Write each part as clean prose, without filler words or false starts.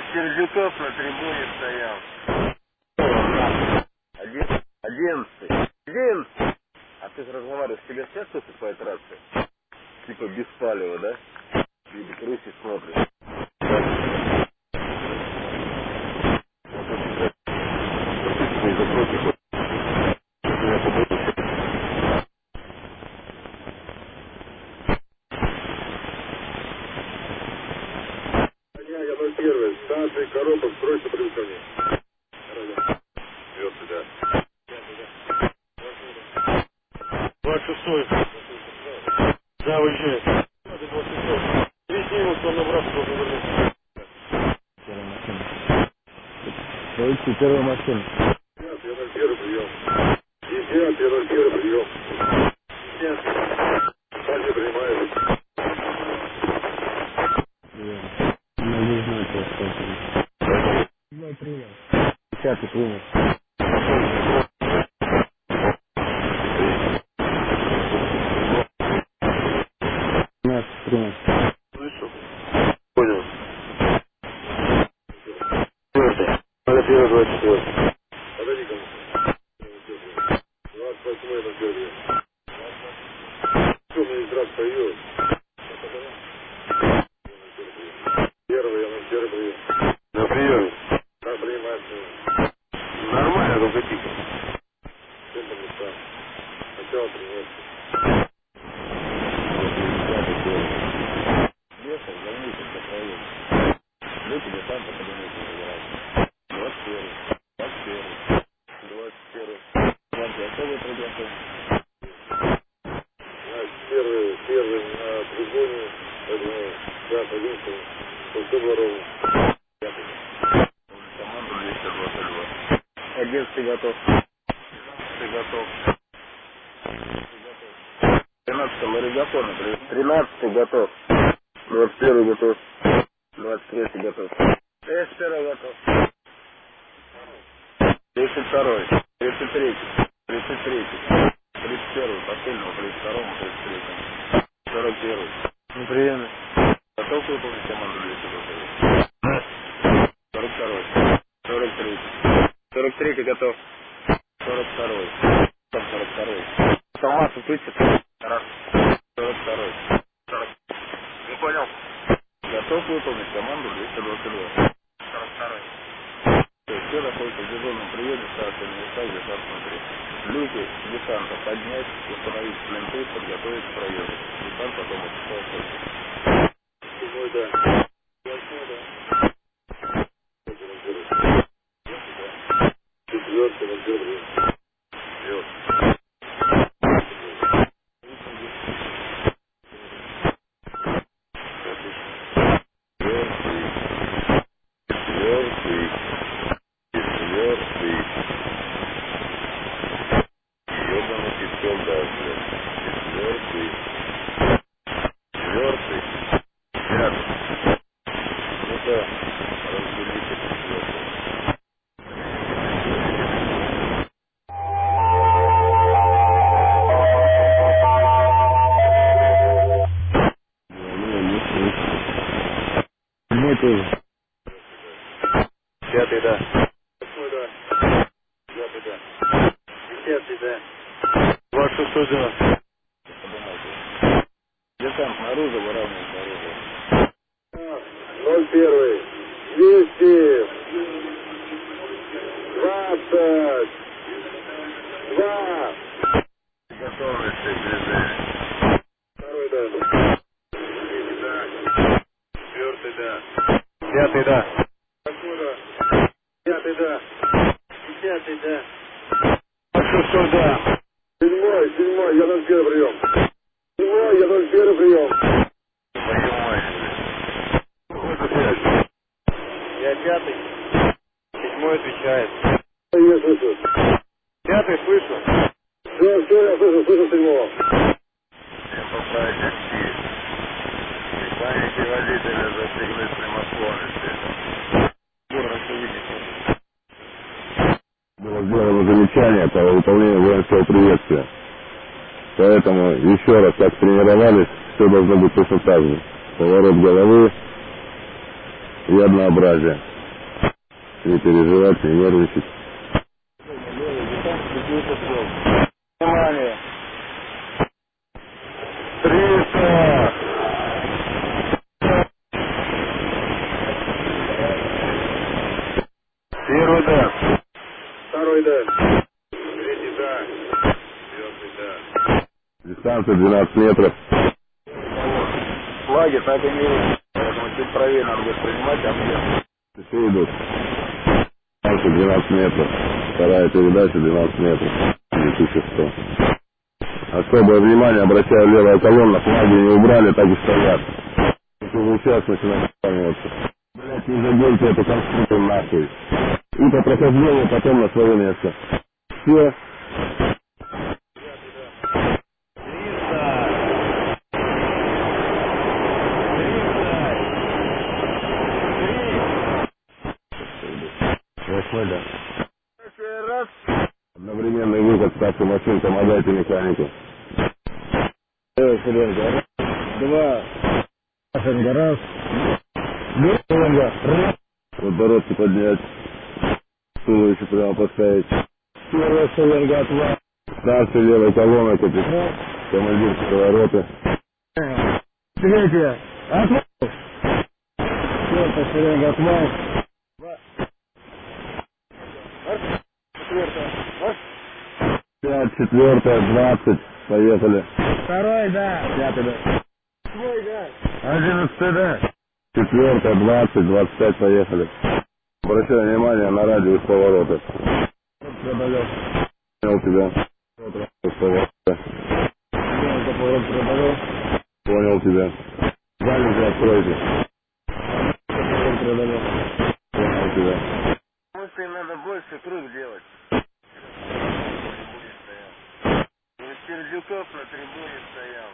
Сердюков на трибуне стоял. 11. А ты же разговариваешь, тебя сейчас слышит по этой рации? Типа без палева, да? Или крыси смотришь. Я 01, станция Коробок, срочно приду ко мне. Вез сюда. 26. Да, выезжает. 26. Вези его, что он обратно должен вернуться. Первая машина. Нет, я 01 прием. 10, я 01 прием. Нет. Сами принимают. Не знаю, что. 10 принял. 15 принял. Слышу. Понял. 01, 24. Подойди ко мне. 28 на первый. Что мне из раз появилось? Первый, я на первый прием. На приеме. Как принимать? Нормально, только тихо. Всем по местам. Сначала принимать. Ехал, волнуйся, что проедешь. Мы тебе там по кабинету забираем. 21. 21. Ладно, а что вы приготовили? Значит, первый на трибуне, поэтому я пойдемте, чтобы все было ровно. Команда 222. 11 готов. Ты готов. 13 маригатона, 13 готов. 21 готов. 23 готов. 31 готов. 32, 33, 33, 31, последнего, 32, 33, 41. Ну, приемно. Готов выполнить команду 222? 42, 43, 43 готов. 42, 42. Автомат выйти. Раз. 42. 40. Не понял. Готов выполнить команду 222. 42. Все находятся в дежурном приеме, ставьте на места, десант внутри. Люки десанта поднять, установить пленты, подготовить к проезду. Десант потом отпускает. 7, да. 8, да. 4, на первый. Вез. Ёбаный пистол, да, блядь. Четвертый. Пятый. Ну-ка, разделите четвертый. Мне тоже. 5, да. 8, да. 9, да. 10, да. 26, да. Десант наружу, выравнивать оружие. 01, 200, 20, 2. Готовность движения. 2, да. 3, да. 4, да. 5, да. 8, да. 5, да. 10, да. 26, да. 7, я 01 прием. 7, я 01 прием. Какой-то связь. Я 5. 7 отвечает. Я слышу. 5 слышу. Все, я слышу 7. Всем поправить очки. Механики водителя застегнуть прямословие. Было сделано замечание по выполнению воинского приветствия. Поэтому еще раз, как тренировались, все должно быть точно так же. Поворот головы и однообразие. Не переживать, не нервничать. Внимание! 300! Первый дан. Второй дан. Третий дан. Четвертый дан. Дистанция 12 метров. Флаги так и не видно. Поэтому чуть правее надо будет принимать объект. Все идут. Дистанция 12 метров. Вторая передача 12 метров. 2100. Особое внимание обращаю, левая колонна, флаги не убрали, так и стоят. Если вы сейчас начинаете сравниваться. Блять, не забейте эту конструкцию нахуй. И по прохождению потом на свое место. Все. Восьмой, да. Раз. Одновременный выход, ставьте машин, помогайте механику. Шеренга. Два. Шеренга. Раз. Шеренга. Раз. Подбородки поднять. Туловище прямо поставить. Первая шеренга. Два. Станция левой колонны, капитан. Командир поворота. Третья. Отвал. Четвертая шеренга. Отвал. Четвертая. 5, 4, 20. Поехали. Второй, да. Пятый, да. Твой, да. 11, да. 4, 20, 25. Поехали. Обращаю внимание на радиус поворота. Продалек. Понял тебя. Радиус поворота. Поворот продалек. Понял тебя. Залежи откройте. Поворот продалек. Понял тебя. Может, им надо больше круг делать. Сердюков на трибуне стоял.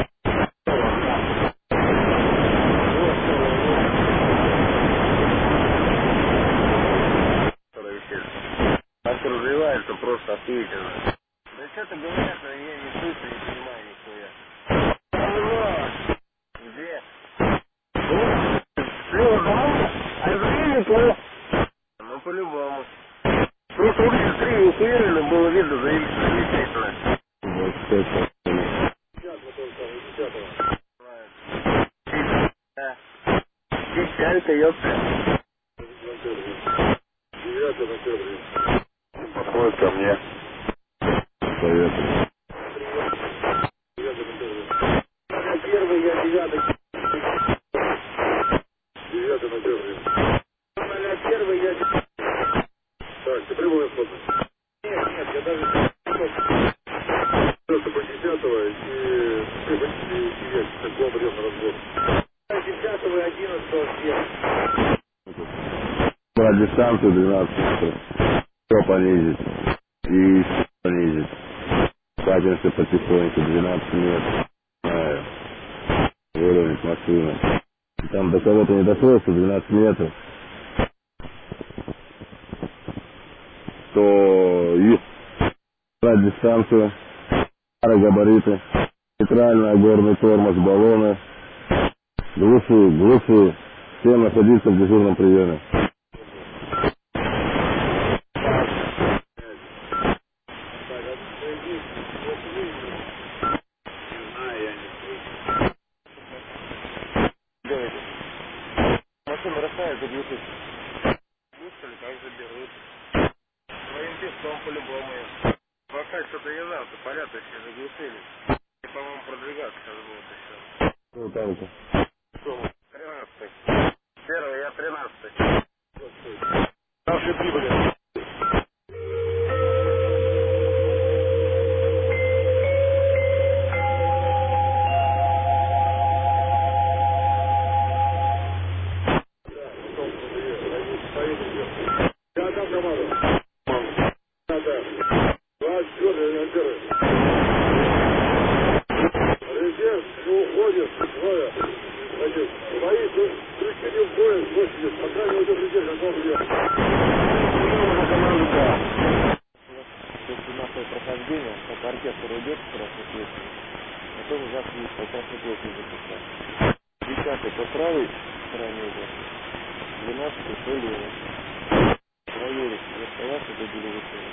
Так развивается просто охуительно. Да что-то говорят, но я не слышу, не понимаю нихуя. Алло! Где? Слева дома? А это плохо. Ну по-любому. Просто уже три ухуярили, было видно замечательно. 25. Да. Печалька, ёпта. Подходит ко мне. Поехали. Первый, я девятый. Девятый на первый. Первый, я девятый. Так, ты прибыл исходно. Нет, я даже... Просто по 10-го и ты почти девять. Так вам идем на разбор. 10-го и 11-го съехал. Про дистанцию 12 метров. Все понизить. И еще понизить. Катимся потихоньку. 12 метров. Знаю. Выровнять машину. Там до кого-то не дошло, что 12 метров. То и брать дистанцию. Габариты. Нейтральная, горный тормоз, баллоны. Глуши. Всем находиться в дежурном приеме. Машина растает, заглушит. Слушали, как заберут. Своим песком по-любому. Пока что-то не надо, понятно, все заглушили. И, по-моему, продвигаться сейчас будет еще. Что танка? 13-й. Первый, я 13-й. Наши прибыли. Я дам команду. Да. 24 первый. Резерв не уходит. Двое. Один. Свои включили в бой. 80. Пока не уйдет резерв, как он придет. После нашего прохождения, как оркестр уйдет в красной площади, потом завтра по красной площади запускать. 10-й по правой стороне идет, 12-й по левой. были выставлены.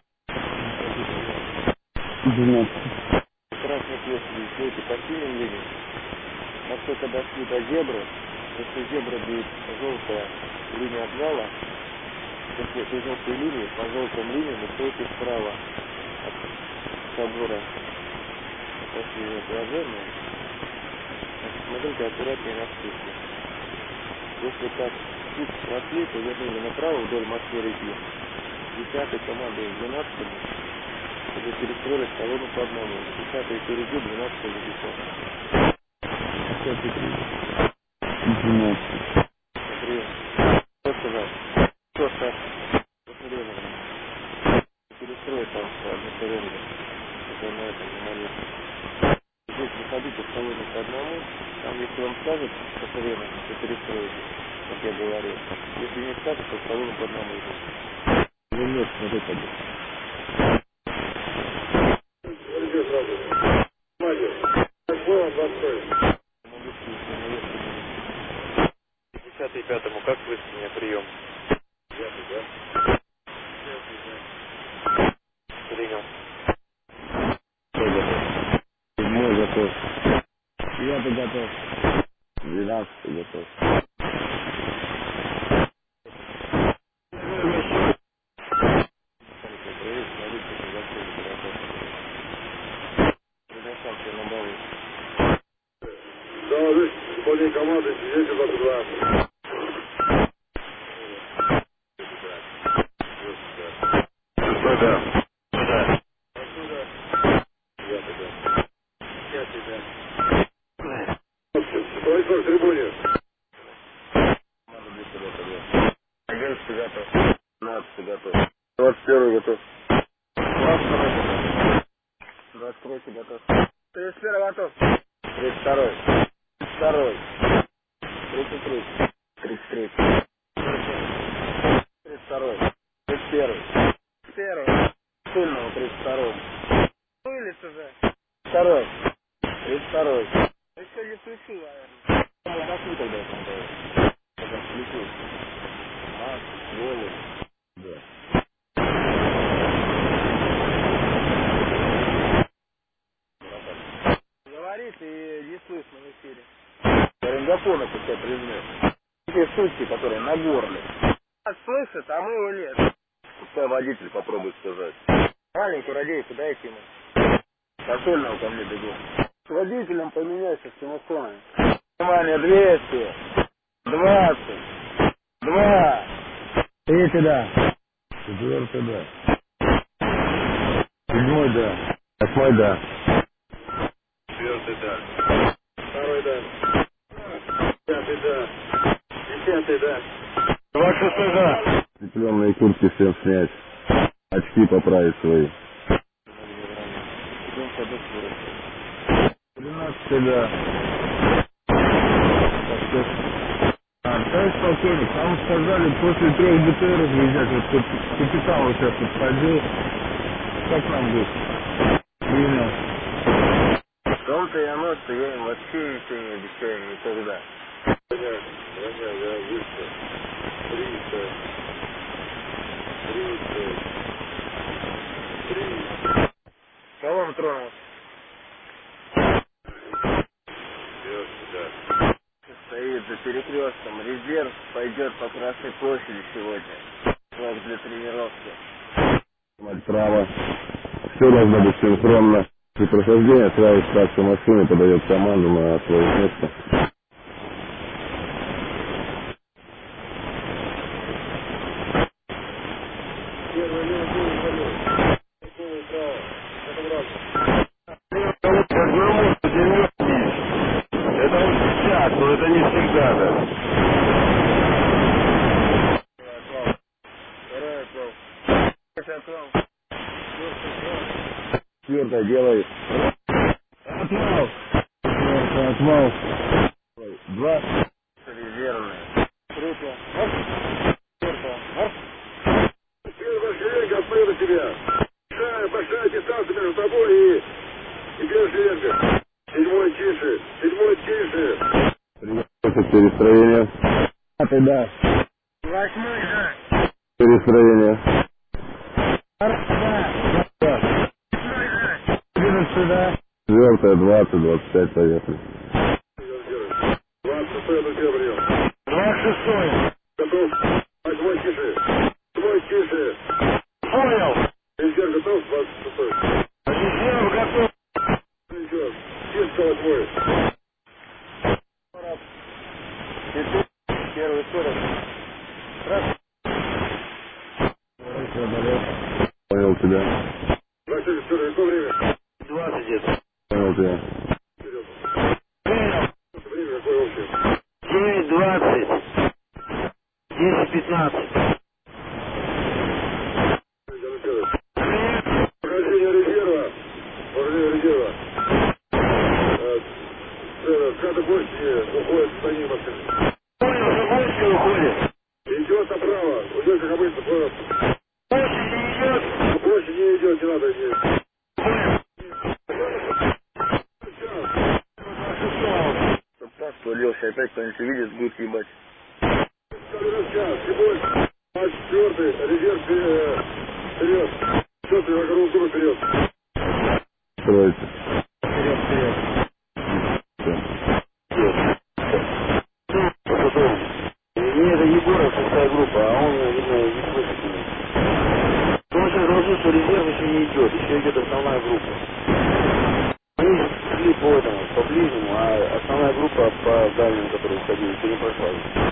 12. Красной площади идете по синим линиям. Как только дошли до зебры, если зебра будет желтая линия отвала, после этой желтой линии по желтым линиям выходите справа от собора Василия Блаженного. Смотрите аккуратнее на спуске. Если так спуск прошли, то вернули направо вдоль морской реки. 10-й командой 12-м, чтобы перестроить колонну по одному. 10-й впереди, 12-й за 12. Прием. Что сказать? Что сказать? Время. Перестроить там односторонне. Это на этом не молится. Здесь выходите в колонну по одному. Там, если вам скажут, что время, то перестроите, как я говорил. Если не скажут, то в колонну по одному идите. Вернешь, смотри, пойдет. Десятый, пятому, как слышите меня прием? Принял. Седьмой готов. 9 готов. 12 готов. Доложить исполнение команды, свидетель 22. Да. Отсюда. Десятый, да. Владимир, в трибуне. 11 готов. 12 готов. 21 готов. 23 готов. 31 готов. 32. 32. 33. 33. 32. 31. 31. Сильного 32. Вылез уже. 2. 32. Еще не включил, наверное. Ну, дошли тогда это надо. Когда включил. Волю. Да. Говорит и не слышно в эфире. Рингофон это все прижмет. Те сучки, которые на горле. Слышит, а мы его нет. Пускай водитель попробует сказать. Маленькую радейку дайте ему. Посольного ко мне бегу. С водителем поменяйся с телефоном. Внимание, 200. 20. 2. 3 да. 4 да. 7 да. 8 да. 4 да. 2 да. 5 да. 10 да. 26 да. Цепленные куртки всем снять. Очки поправить свои. 13 да. Товарищ полковник, нам сказали после 3 БТР въезжать, вот капитан вот сейчас подходил. Как нам быть? Принял. В том-то и оно, что я им вообще ничего не обещаю никогда. Броня, я выше. 300. 300. Колонн тронул. Да. Стоит за перекрестком. Резерв пойдет по Красной площади сегодня. Как для тренировки. Право. Все должно быть синхронно. При прохождении сразу старшей машины подает команду на свое место. Первый левый первый вперед. Первый право. Это вот сейчас, но это не всегда, да. Второй отвал. Третий отвал. Четвертое делай. Отвал. Четвертое отвал. 2. Резервная. Третья. Четвертая. Первая шеренга отмыла тебя. Большая дистанция между тобой и первая шеренга. 7 тише. 7 тише. Это перестроение. А ты да. 8, да. Перестроение. Да. 4, 20, 25, поехали. 26 отвечаю, прием. 26. Готов. 8 тише. 8 тише. Понял. Резерв готов, 26. Резерв готов. Резерв. Чисто 8. Первый 40. Раз. Понял тебя. 24, какое время? 20 где-то. Понял тебя. Вперед. Принял. Время какое общее? 9:20. 10:15. Прохождение резерва. Прохождение резерва. Ската больше уходит в стороне машины. Понял, уже больше уходит. Идет направо. Уйдет, как обычно, просто. Больше не идет. Больше не идет, не надо идти. Так, свалился, опять кто-нибудь видит, будет ебать. Час, не больше. 24-й, резерв вперед. Четвертый, вокруг круга вперед. Строится. Вперед, вперед. Не, это Егоров, шестая группа, а он, видно, не слышит меня. Он сейчас доложил, что резерв еще не идет, еще идет основная группа. Они шли по этому, по ближнему, а основная группа по дальнему, которая уходила, еще не прошла.